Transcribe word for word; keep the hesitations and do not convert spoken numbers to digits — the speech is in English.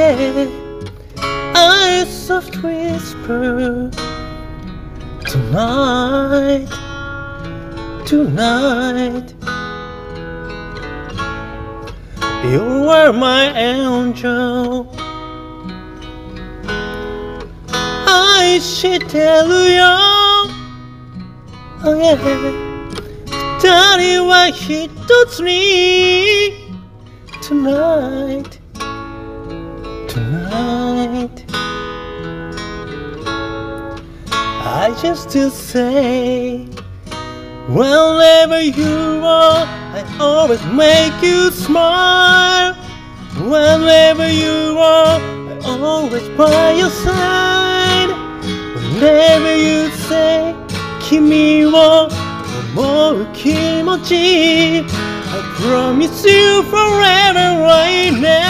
yeah. I soft whisper tonight, tonight. You are my angel. I should tell you, oh yeah. 二人は一つに Tonight, tonight. I just to say, wherever you are, I always make you smile. Wherever you are, I always by your side. Whenever you say, 君を思う気持ち I promise you forever right now.